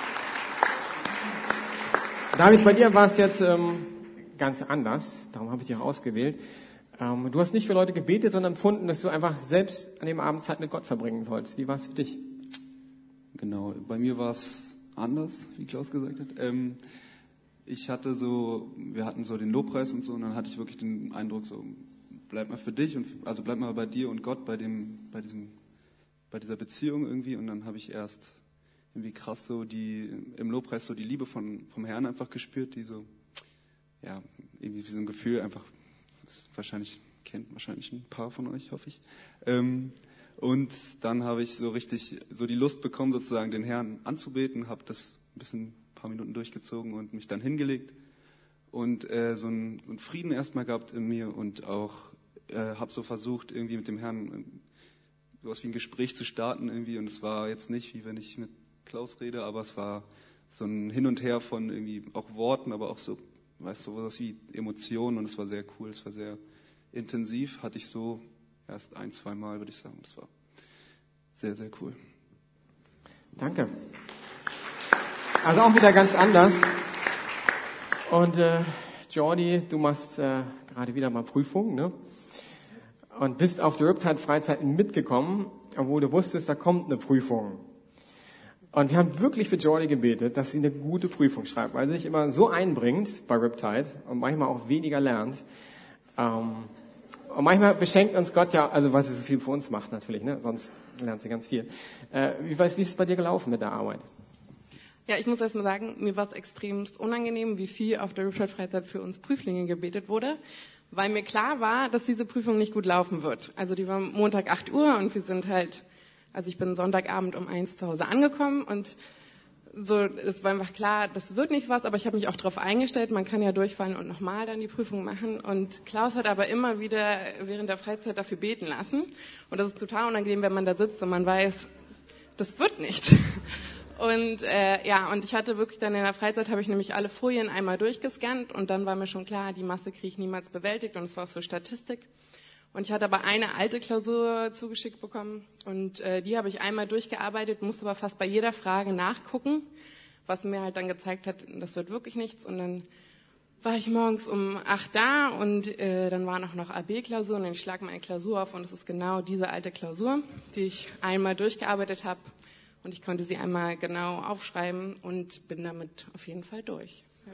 David, bei dir war es jetzt ähm, ganz anders, darum habe ich dich auch ausgewählt. Ähm, du hast nicht für Leute gebetet, sondern empfunden, dass du einfach selbst an dem Abend Zeit mit Gott verbringen sollst. Wie war es für dich? Genau, bei mir war es anders, wie Klaus gesagt hat. Ähm, ich hatte so, wir hatten so den Lobpreis und so, und dann hatte ich wirklich den Eindruck, so bleib mal für dich und also bleib mal bei dir und Gott, bei dem, bei diesem, bei dieser Beziehung irgendwie. Und dann habe ich erst irgendwie krass so die im Lobpreis so die Liebe von vom Herrn einfach gespürt, die so ja irgendwie wie so ein Gefühl einfach, das wahrscheinlich kennt wahrscheinlich ein paar von euch, hoffe ich. Ähm, und dann habe ich so richtig so die Lust bekommen, sozusagen den Herrn anzubeten, habe das ein bisschen ein paar Minuten durchgezogen und mich dann hingelegt und äh, so einen so einen Frieden erstmal gehabt in mir und auch äh, habe so versucht irgendwie mit dem Herrn sowas wie ein Gespräch zu starten irgendwie, und es war jetzt nicht wie wenn ich mit Klaus rede, aber es war so ein Hin und Her von irgendwie auch Worten, aber auch so, weißt du, sowas wie Emotionen, und es war sehr cool, es war sehr intensiv, hatte ich so erst ein, zwei Mal, würde ich sagen, das war sehr, sehr cool. Danke. Also auch wieder ganz anders. Und äh, Jordi, du machst äh, gerade wieder mal Prüfung, ne? Und bist auf die Riptide-Freizeit mitgekommen, obwohl du wusstest, da kommt eine Prüfung. Und wir haben wirklich für Jordi gebetet, dass sie eine gute Prüfung schreibt, weil sie sich immer so einbringt bei Riptide und manchmal auch weniger lernt. Ähm, und manchmal beschenkt uns Gott ja, also weil sie so viel für uns macht natürlich, ne? Sonst lernt sie ganz viel. Äh, wie, wie ist es bei dir gelaufen mit der Arbeit? Ja, ich muss erst mal sagen, mir war es extremst unangenehm, wie viel auf der Riptide-Freizeit für uns Prüflinge gebetet wurde, weil mir klar war, dass diese Prüfung nicht gut laufen wird. Also die war Montag acht Uhr und wir sind halt, also ich bin Sonntagabend um eins zu Hause angekommen und so, es war einfach klar, das wird nicht was, aber ich habe mich auch darauf eingestellt, man kann ja durchfallen und nochmal dann die Prüfung machen. Und Klaus hat aber immer wieder während der Freizeit dafür beten lassen. Und das ist total unangenehm, wenn man da sitzt und man weiß, das wird nicht. Und äh, ja, und ich hatte wirklich dann in der Freizeit, habe ich nämlich alle Folien einmal durchgescannt und dann war mir schon klar, die Masse kriege ich niemals bewältigt, und es war auch so Statistik. Und ich hatte aber eine alte Klausur zugeschickt bekommen und äh, die habe ich einmal durchgearbeitet, musste aber fast bei jeder Frage nachgucken, was mir halt dann gezeigt hat, das wird wirklich nichts. Und dann war ich morgens um acht da und äh, dann waren auch noch A B-Klausuren und ich schlage meine Klausur auf und es ist genau diese alte Klausur, die ich einmal durchgearbeitet habe. Und ich konnte sie einmal genau aufschreiben und bin damit auf jeden Fall durch. Ja.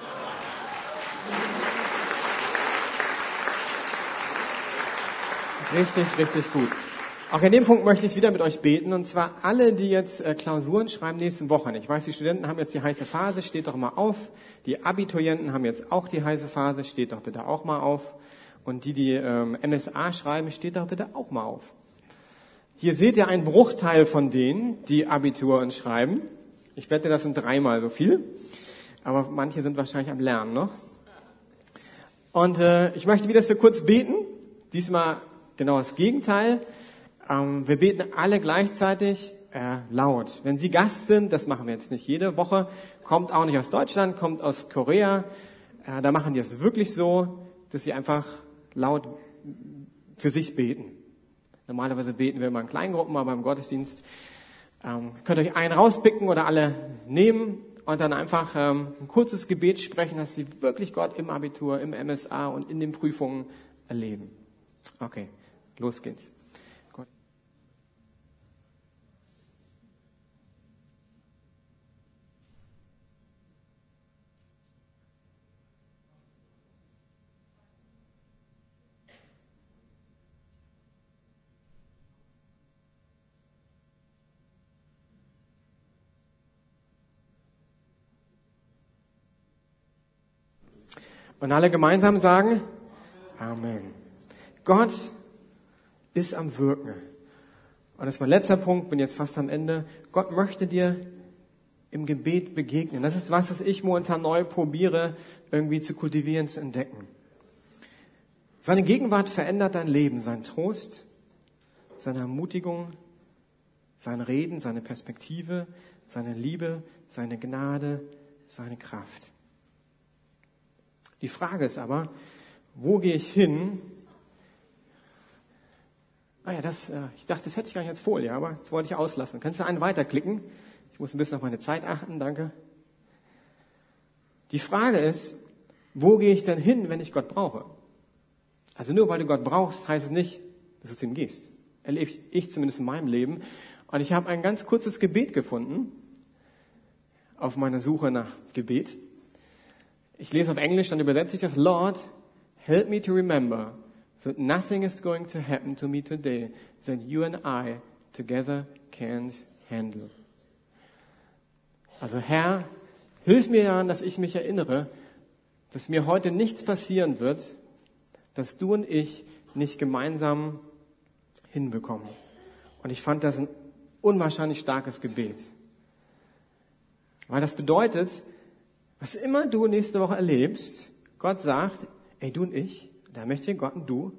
Richtig, richtig gut. Auch in dem Punkt möchte ich wieder mit euch beten. Und zwar alle, die jetzt äh, Klausuren schreiben nächsten Wochen. Ich weiß, die Studenten haben jetzt die heiße Phase, steht doch mal auf. Die Abiturienten haben jetzt auch die heiße Phase, steht doch bitte auch mal auf. Und die, die ähm, M S A schreiben, steht doch bitte auch mal auf. Hier seht ihr einen Bruchteil von denen, die Abitur schreiben. Ich wette, das sind dreimal so viel. Aber manche sind wahrscheinlich am Lernen noch. Und äh, ich möchte wieder, dass wir kurz beten. Diesmal genau das Gegenteil. Ähm, wir beten alle gleichzeitig äh, laut. Wenn Sie Gast sind, das machen wir jetzt nicht jede Woche, kommt auch nicht aus Deutschland, kommt aus Korea. Äh, da machen die es wirklich so, dass Sie einfach laut für sich beten. Normalerweise beten wir immer in Kleingruppen, aber im Gottesdienst ähm, könnt ihr euch einen rauspicken oder alle nehmen und dann einfach ähm, ein kurzes Gebet sprechen, dass Sie wirklich Gott im Abitur, im M S A und in den Prüfungen erleben. Okay, los geht's. Gott. Und alle gemeinsam sagen, Amen. Gott ist am Wirken. Und das ist mein letzter Punkt, bin jetzt fast am Ende. Gott möchte dir im Gebet begegnen. Das ist was, was ich momentan neu probiere, irgendwie zu kultivieren, zu entdecken. Seine Gegenwart verändert dein Leben, sein Trost, seine Ermutigung, sein Reden, seine Perspektive, seine Liebe, seine Gnade, seine Kraft. Die Frage ist aber, wo gehe ich hin, Ah ja, das, äh, ich dachte, das hätte ich gar nicht als Folie, aber das wollte ich auslassen. Kannst du einen weiterklicken? Ich muss ein bisschen auf meine Zeit achten, danke. Die Frage ist, wo gehe ich denn hin, wenn ich Gott brauche? Also nur weil du Gott brauchst, heißt es nicht, dass du zu ihm gehst. Erlebe ich zumindest in meinem Leben. Und ich habe ein ganz kurzes Gebet gefunden auf meiner Suche nach Gebet. Ich lese auf Englisch, dann übersetze ich das. Lord, help me to remember that nothing is going to happen to me today that you and I together can't handle. Also Herr, hilf mir daran, dass ich mich erinnere, dass mir heute nichts passieren wird, dass du und ich nicht gemeinsam hinbekommen. Und ich fand das ein unwahrscheinlich starkes Gebet. Weil das bedeutet, was immer du nächste Woche erlebst, Gott sagt, ey, du und ich, da möchte Gott und du,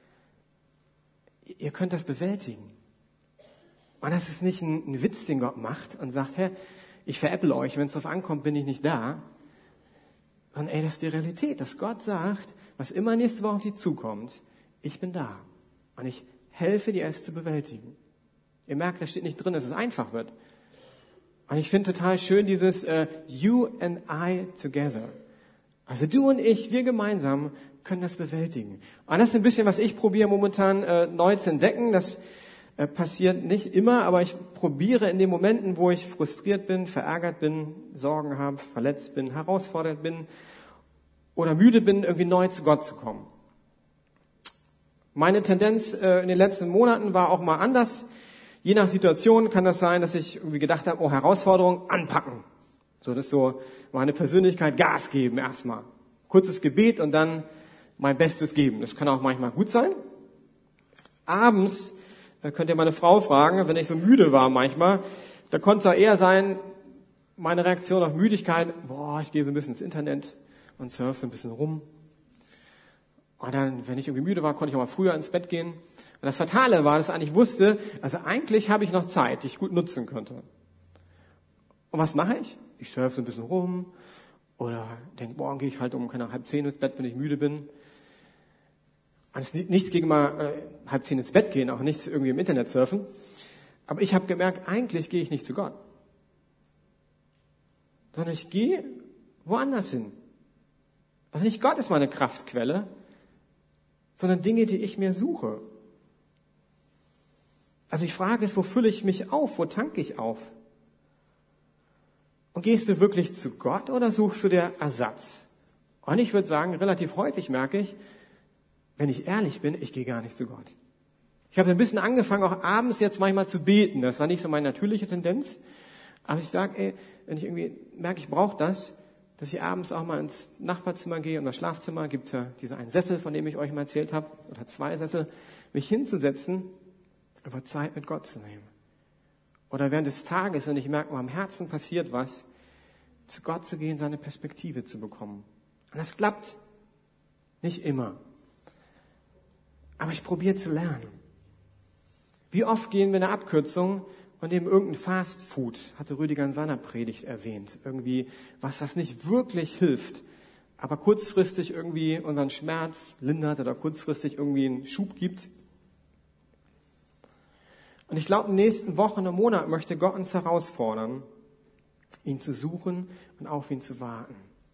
ihr könnt das bewältigen. Und das ist nicht ein, ein Witz, den Gott macht und sagt, Herr, ich veräpple euch, wenn es drauf ankommt, bin ich nicht da. Sondern ey, das ist die Realität, dass Gott sagt, was immer nächste Woche auf dich zukommt, ich bin da. Und ich helfe dir, es zu bewältigen. Ihr merkt, da steht nicht drin, dass es einfach wird. Und ich finde total schön dieses uh, You and I together. Also du und ich, wir gemeinsam können das bewältigen. Und das ist ein bisschen, was ich probiere momentan äh, neu zu entdecken. Das äh, passiert nicht immer, aber ich probiere in den Momenten, wo ich frustriert bin, verärgert bin, Sorgen habe, verletzt bin, herausfordert bin oder müde bin, irgendwie neu zu Gott zu kommen. Meine Tendenz äh, in den letzten Monaten war auch mal anders. Je nach Situation kann das sein, dass ich irgendwie gedacht habe, oh, Herausforderung, anpacken. So, das ist so meine Persönlichkeit, Gas geben erstmal. Kurzes Gebet und dann mein Bestes geben. Das kann auch manchmal gut sein. Abends äh, könnt ihr meine Frau fragen, wenn ich so müde war manchmal, da konnte es auch eher sein, meine Reaktion auf Müdigkeit, boah, ich gehe so ein bisschen ins Internet und surfe so ein bisschen rum. Und dann, wenn ich irgendwie müde war, konnte ich auch mal früher ins Bett gehen. Und das Fatale war, dass ich eigentlich wusste, also eigentlich habe ich noch Zeit, die ich gut nutzen könnte. Und was mache ich? Ich surfe so ein bisschen rum oder denke, morgen gehe ich halt um keine halb zehn ins Bett, wenn ich müde bin. Und es ist nichts gegen mal äh, halb zehn ins Bett gehen, auch nichts irgendwie im Internet surfen. Aber ich habe gemerkt, eigentlich gehe ich nicht zu Gott. Sondern ich gehe woanders hin. Also nicht Gott ist meine Kraftquelle, sondern Dinge, die ich mir suche. Also die Frage ist, wo fülle ich mich auf? Wo tanke ich auf? Und gehst du wirklich zu Gott oder suchst du dir Ersatz? Und ich würde sagen, relativ häufig merke ich, wenn ich ehrlich bin, ich gehe gar nicht zu Gott. Ich habe ein bisschen angefangen, auch abends jetzt manchmal zu beten. Das war nicht so meine natürliche Tendenz. Aber ich sage, ey, wenn ich irgendwie merke, ich brauche das, dass ich abends auch mal ins Nachbarzimmer gehe und das Schlafzimmer, gibt es ja diesen einen Sessel, von dem ich euch mal erzählt habe, oder zwei Sessel, mich hinzusetzen, über Zeit mit Gott zu nehmen. Oder während des Tages, wenn ich merke, am Herzen passiert was, zu Gott zu gehen, seine Perspektive zu bekommen. Und das klappt nicht immer. Aber ich probiere zu lernen. Wie oft gehen wir in eine Abkürzung und nehmen irgendein Fast Food, hatte Rüdiger in seiner Predigt erwähnt. Irgendwie was, was nicht wirklich hilft, aber kurzfristig irgendwie unseren Schmerz lindert oder kurzfristig irgendwie einen Schub gibt. Und ich glaube, in den nächsten Wochen und Monaten möchte Gott uns herausfordern, ihn zu suchen und auf ihn zu warten.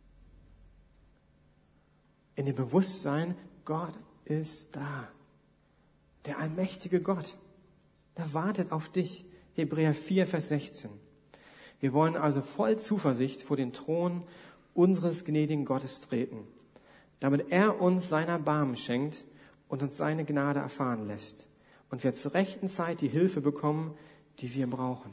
In dem Bewusstsein, Gott ist da. Der allmächtige Gott, der wartet auf dich. Hebräer vier, Vers sechzehn. Wir wollen also voll Zuversicht vor den Thron unseres gnädigen Gottes treten, damit er uns sein Erbarmen schenkt und uns seine Gnade erfahren lässt und wir zur rechten Zeit die Hilfe bekommen, die wir brauchen.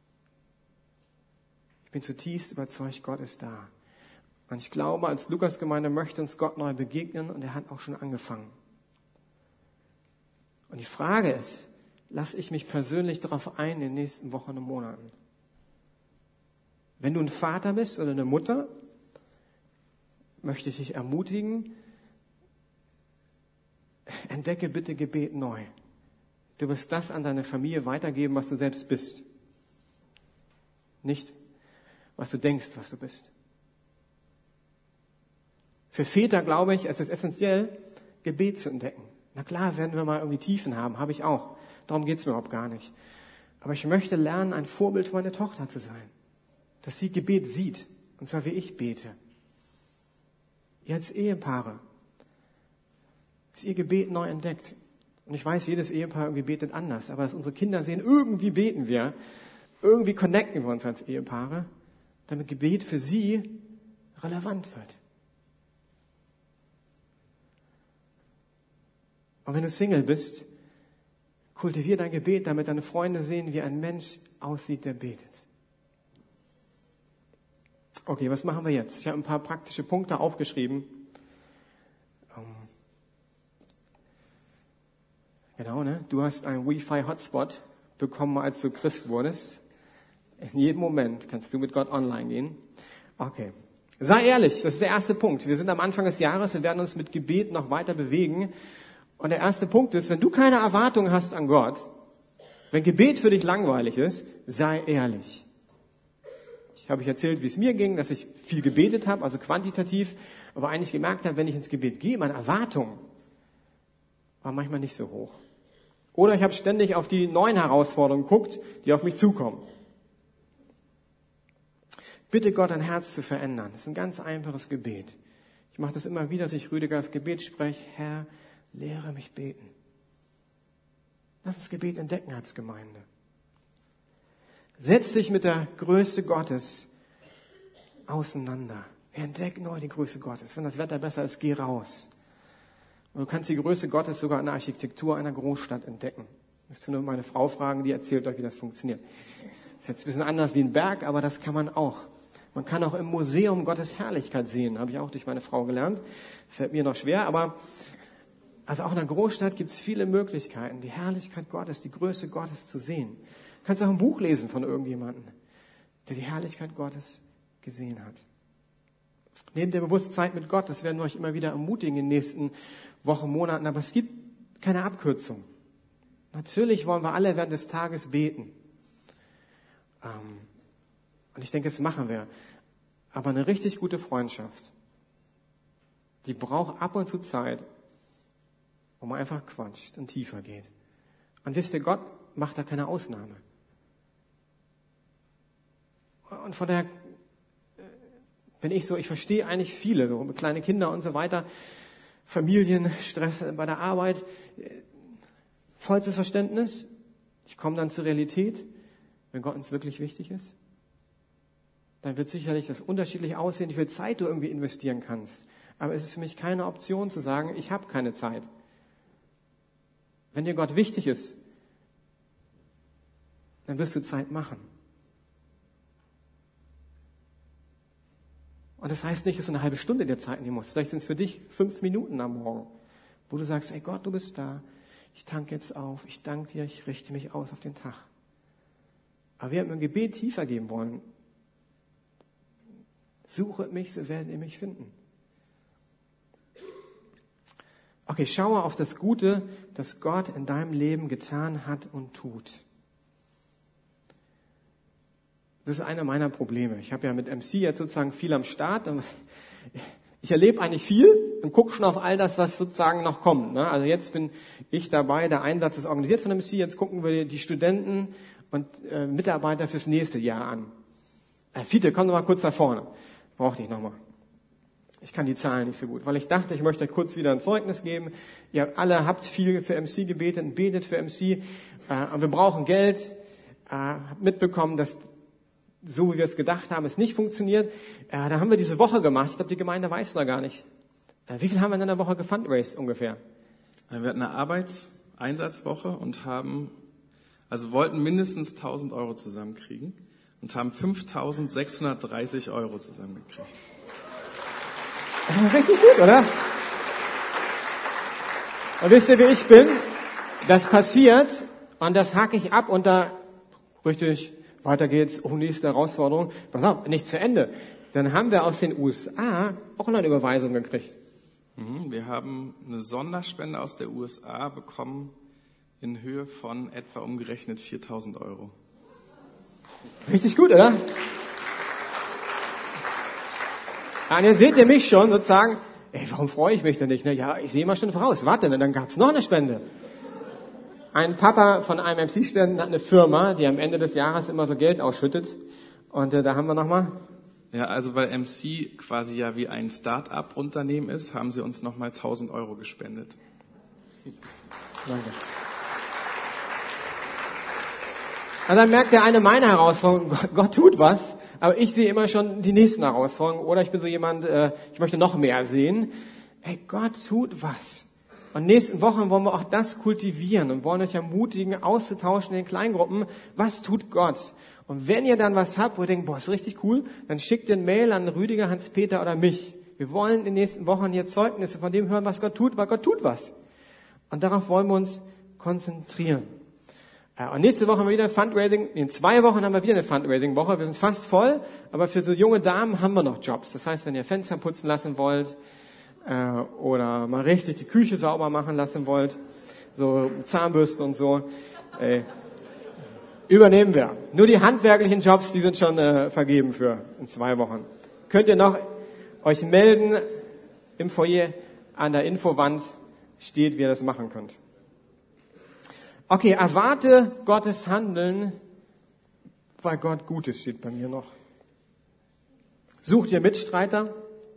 Ich bin zutiefst überzeugt, Gott ist da. Und ich glaube, als Lukasgemeinde möchte uns Gott neu begegnen und er hat auch schon angefangen. Und die Frage ist, lasse ich mich persönlich darauf ein in den nächsten Wochen und Monaten? Wenn du ein Vater bist oder eine Mutter, möchte ich dich ermutigen, entdecke bitte Gebet neu. Du wirst das an deine Familie weitergeben, was du selbst bist. Nicht, was du denkst, was du bist. Für Väter glaube ich, es ist essentiell, Gebet zu entdecken. Na klar, werden wir mal irgendwie Tiefen haben, habe ich auch. Darum geht's mir überhaupt gar nicht. Aber ich möchte lernen, ein Vorbild für meine Tochter zu sein. Dass sie Gebet sieht, und zwar wie ich bete. Ihr als Ehepaare, dass ihr Gebet neu entdeckt. Und ich weiß, jedes Ehepaar irgendwie betet anders, aber dass unsere Kinder sehen, irgendwie beten wir, irgendwie connecten wir uns als Ehepaare, damit Gebet für sie relevant wird. Und wenn du Single bist, kultivier dein Gebet, damit deine Freunde sehen, wie ein Mensch aussieht, der betet. Okay, was machen wir jetzt? Ich habe ein paar praktische Punkte aufgeschrieben. Genau, ne? Du hast einen Wi-Fi-Hotspot bekommen, als du Christ wurdest. In jedem Moment kannst du mit Gott online gehen. Okay. Sei ehrlich, das ist der erste Punkt. Wir sind am Anfang des Jahres, wir werden uns mit Gebet noch weiter bewegen. Und der erste Punkt ist, wenn du keine Erwartungen hast an Gott, wenn Gebet für dich langweilig ist, sei ehrlich. Ich habe euch erzählt, wie es mir ging, dass ich viel gebetet habe, also quantitativ, aber eigentlich gemerkt habe, wenn ich ins Gebet gehe, meine Erwartungen waren manchmal nicht so hoch. Oder ich habe ständig auf die neuen Herausforderungen geguckt, die auf mich zukommen. Bitte Gott, dein Herz zu verändern. Das ist ein ganz einfaches Gebet. Ich mache das immer wieder, dass ich Rüdigers Gebet spreche. Herr, lehre mich beten. Lass uns Gebet entdecken als Gemeinde. Setz dich mit der Größe Gottes auseinander. Entdeck neu die Größe Gottes. Wenn das Wetter besser ist, geh raus. Und du kannst die Größe Gottes sogar in der Architektur einer Großstadt entdecken. Müsst ihr nur meine Frau fragen, die erzählt euch, wie das funktioniert. Das ist jetzt ein bisschen anders wie ein Berg, aber das kann man auch. Man kann auch im Museum Gottes Herrlichkeit sehen. Habe ich auch durch meine Frau gelernt. Fällt mir noch schwer, aber also auch in der Großstadt gibt es viele Möglichkeiten, die Herrlichkeit Gottes, die Größe Gottes zu sehen. Du kannst auch ein Buch lesen von irgendjemandem, der die Herrlichkeit Gottes gesehen hat. Neben der Bewusstheit mit Gott, das werden wir euch immer wieder ermutigen in den nächsten Wochen, Monaten, aber es gibt keine Abkürzung. Natürlich wollen wir alle während des Tages beten. Und ich denke, das machen wir. Aber eine richtig gute Freundschaft, die braucht ab und zu Zeit, wo man einfach quatscht und tiefer geht. Und wisst ihr, Gott macht da keine Ausnahme. Und von daher bin ich so, ich verstehe eigentlich viele, so kleine Kinder und so weiter, Familienstress bei der Arbeit, vollstes Verständnis. Ich komme dann zur Realität, wenn Gott uns wirklich wichtig ist. Dann wird sicherlich das unterschiedlich aussehen, wie viel Zeit du irgendwie investieren kannst. Aber es ist für mich keine Option zu sagen, ich habe keine Zeit. Wenn dir Gott wichtig ist, dann wirst du Zeit machen. Und das heißt nicht, dass du eine halbe Stunde dir Zeit nehmen musst. Vielleicht sind es für dich fünf Minuten am Morgen, wo du sagst, ey Gott, du bist da. Ich tanke jetzt auf. Ich danke dir. Ich richte mich aus auf den Tag. Aber wir haben im Gebet tiefer gehen wollen. Suchet mich, so werdet ihr mich finden. Okay, schaue auf das Gute, das Gott in deinem Leben getan hat und tut. Das ist einer meiner Probleme. Ich habe ja mit M C jetzt sozusagen viel am Start. Und ich erlebe eigentlich viel und gucke schon auf all das, was sozusagen noch kommt. Also jetzt bin ich dabei, der Einsatz ist organisiert von M C. Jetzt gucken wir die Studenten und äh, Mitarbeiter fürs nächste Jahr an. Äh, Fiete, komm doch mal kurz da vorne. Brauchte ich nochmal. Ich kann die Zahlen nicht so gut, weil ich dachte, ich möchte kurz wieder ein Zeugnis geben. Ihr alle habt viel für M C gebetet und betet für M C. Äh, und wir brauchen Geld. Äh, habt mitbekommen, dass so wie wir es gedacht haben, es nicht funktioniert. Äh, da haben wir diese Woche gemacht. Ich glaube, die Gemeinde weiß da gar nicht. Äh, wie viel haben wir in einer Woche gefundraised ungefähr? Wir hatten eine Arbeitseinsatzwoche und haben, also wollten mindestens tausend Euro zusammenkriegen und haben fünftausendsechshundertdreißig Euro zusammengekriegt. Richtig gut, oder? Und wisst ihr, wie ich bin? Das passiert und das hake ich ab und da richtig, weiter geht's, oh, nächste Herausforderung. Pass auf, nicht zu Ende. Dann haben wir aus den U S A auch noch eine Überweisung gekriegt. Wir haben eine Sonderspende aus der U S A bekommen in Höhe von etwa umgerechnet viertausend Euro. Richtig gut, oder? Und jetzt seht ihr mich schon sozusagen, ey, warum freue ich mich denn nicht? Na ja, ich sehe mal schon voraus. Warte, dann gab's noch eine Spende. Ein Papa von einem M C-Studenten hat eine Firma, die am Ende des Jahres immer so Geld ausschüttet. Und äh, da haben wir nochmal. Ja, also weil M C quasi ja wie ein Start-up-Unternehmen ist, haben sie uns nochmal tausend Euro gespendet. Danke. Und dann merkt der eine meine Herausforderung, Gott, Gott tut was, aber ich sehe immer schon die nächsten Herausforderungen. Oder ich bin so jemand, äh, ich möchte noch mehr sehen. Ey, Gott tut was. Und nächsten Wochen wollen wir auch das kultivieren und wollen euch ermutigen, auszutauschen in den Kleingruppen. Was tut Gott? Und wenn ihr dann was habt, wo ihr denkt, boah, ist richtig cool, dann schickt den Mail an Rüdiger, Hans-Peter oder mich. Wir wollen in den nächsten Wochen hier Zeugnisse von dem hören, was Gott tut, weil Gott tut was. Und darauf wollen wir uns konzentrieren. Und nächste Woche haben wir wieder ein Fundraising. In zwei Wochen haben wir wieder eine Fundraising-Woche. Wir sind fast voll, aber für so junge Damen haben wir noch Jobs. Das heißt, wenn ihr Fenster putzen lassen wollt, oder mal richtig die Küche sauber machen lassen wollt, so Zahnbürste und so, ey, übernehmen wir. Nur die handwerklichen Jobs, die sind schon äh, vergeben für in zwei Wochen. Könnt ihr noch euch melden, im Foyer an der Infowand steht, wie ihr das machen könnt. Okay, erwarte Gottes Handeln, weil Gott Gutes steht bei mir noch. Sucht ihr Mitstreiter?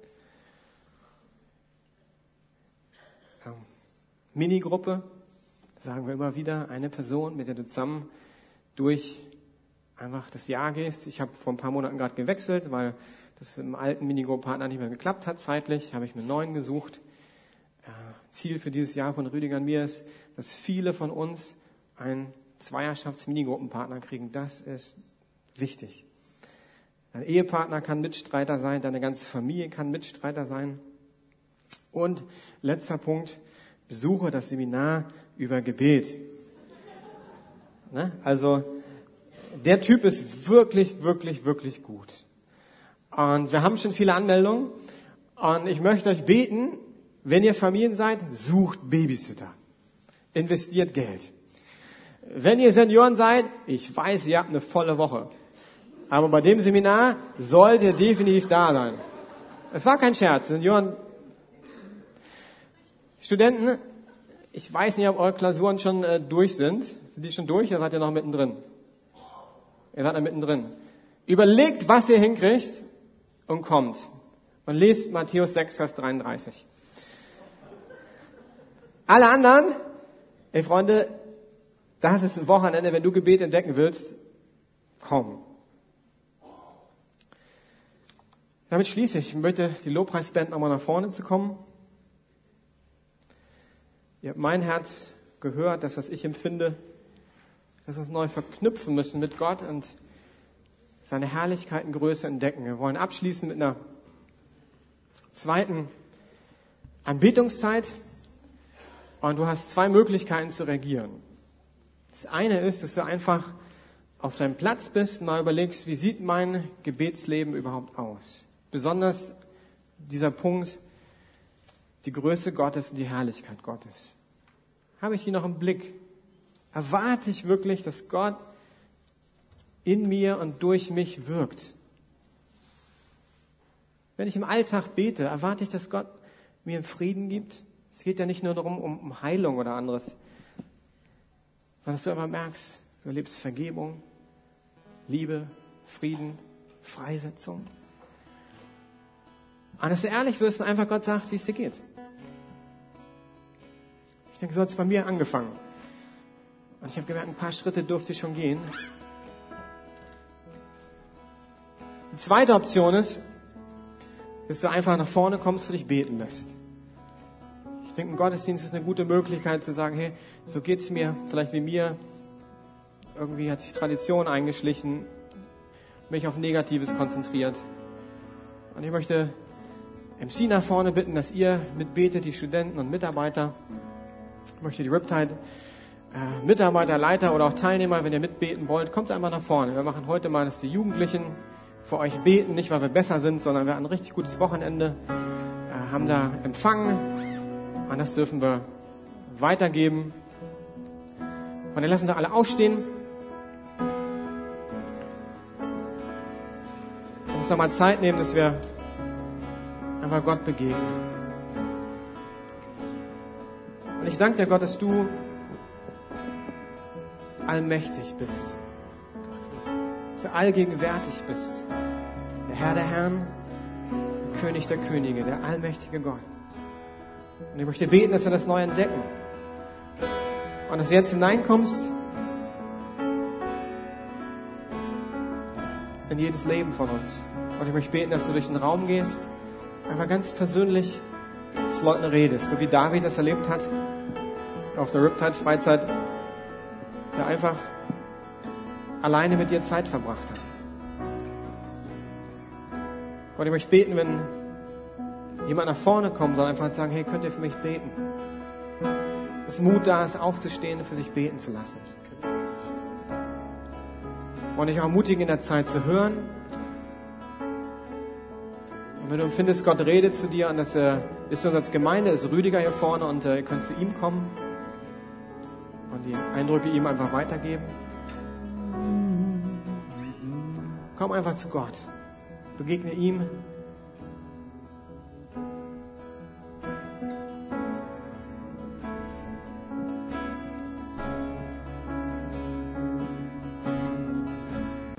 Minigruppe, sagen wir immer wieder, eine Person, mit der du zusammen durch einfach das Jahr gehst. Ich habe vor ein paar Monaten gerade gewechselt, weil das mit dem alten Minigrupppartner nicht mehr geklappt hat zeitlich, habe ich mir einen neuen gesucht. Ziel für dieses Jahr von Rüdiger und mir ist, dass viele von uns einen Zweierschafts-Minigruppenpartner kriegen. Das ist wichtig. Dein Ehepartner kann Mitstreiter sein, deine ganze Familie kann Mitstreiter sein. Und letzter Punkt, besuche das Seminar über Gebet. Ne? Also, der Typ ist wirklich, wirklich, wirklich gut. Und wir haben schon viele Anmeldungen. Und ich möchte euch beten, wenn ihr Familien seid, sucht Babysitter. Investiert Geld. Wenn ihr Senioren seid, ich weiß, ihr habt eine volle Woche. Aber bei dem Seminar sollt ihr definitiv da sein. Es war kein Scherz. Senioren, Studenten, ich weiß nicht, ob eure Klausuren schon äh, durch sind. Sind die schon durch oder seid ihr noch mittendrin? Ihr seid noch mittendrin. Überlegt, was ihr hinkriegt und kommt. Und lest Matthäus sechs, Vers dreiunddreißig. Alle anderen, ey Freunde, das ist ein Wochenende, wenn du Gebet entdecken willst, komm. Damit schließe ich. Ich möchte die Lobpreisband nochmal nach vorne zu kommen. Ihr habt mein Herz gehört, das, was ich empfinde, dass wir uns neu verknüpfen müssen mit Gott und seine Herrlichkeit und Größe entdecken. Wir wollen abschließen mit einer zweiten Anbetungszeit und du hast zwei Möglichkeiten zu reagieren. Das eine ist, dass du einfach auf deinem Platz bist und mal überlegst, wie sieht mein Gebetsleben überhaupt aus? Besonders dieser Punkt, die Größe Gottes und die Herrlichkeit Gottes. Habe ich die noch im Blick? Erwarte ich wirklich, dass Gott in mir und durch mich wirkt? Wenn ich im Alltag bete, erwarte ich, dass Gott mir Frieden gibt? Es geht ja nicht nur darum, um Heilung oder anderes, sondern dass du einfach merkst, du erlebst Vergebung, Liebe, Frieden, Freisetzung. Und dass du ehrlich wirst und einfach Gott sagt, wie es dir geht. Ich denke, so hat es bei mir angefangen. Und ich habe gemerkt, ein paar Schritte durfte ich schon gehen. Die zweite Option ist, dass du einfach nach vorne kommst und dich beten lässt. Ich denke, ein Gottesdienst ist eine gute Möglichkeit zu sagen, hey, so geht's mir, vielleicht wie mir. Irgendwie hat sich Tradition eingeschlichen, mich auf Negatives konzentriert. Und ich möchte M C nach vorne bitten, dass ihr mitbetet, die Studenten und Mitarbeiter. Ich möchte die Riptide äh, Mitarbeiter, Leiter oder auch Teilnehmer, wenn ihr mitbeten wollt, kommt einmal nach vorne. Wir machen heute mal, dass die Jugendlichen für euch beten, nicht weil wir besser sind, sondern wir hatten ein richtig gutes Wochenende, äh, haben da empfangen und das dürfen wir weitergeben. Und dann lassen wir alle aufstehen und uns nochmal Zeit nehmen, dass wir einfach Gott begegnen. Und ich danke dir, Gott, dass du allmächtig bist. Dass du allgegenwärtig bist. Der Herr der Herren, König der Könige, der allmächtige Gott. Und ich möchte beten, dass wir das neu entdecken. Und dass du jetzt hineinkommst in jedes Leben von uns. Und ich möchte beten, dass du durch den Raum gehst, einfach ganz persönlich zu Leuten redest. So wie David das erlebt hat auf der Riptide-Freizeit, der einfach alleine mit dir Zeit verbracht hat. Und ich möchte beten, wenn jemand nach vorne kommt, soll einfach sagen, hey, könnt ihr für mich beten? Dass Mut da ist, aufzustehen und für sich beten zu lassen. Und ich auch ermutigen, in der Zeit zu hören. Und wenn du empfindest, Gott redet zu dir und das äh, ist uns als Gemeinde, ist Rüdiger hier vorne und äh, ihr könnt zu ihm kommen und die Eindrücke ihm einfach weitergeben. Komm einfach zu Gott. Begegne ihm.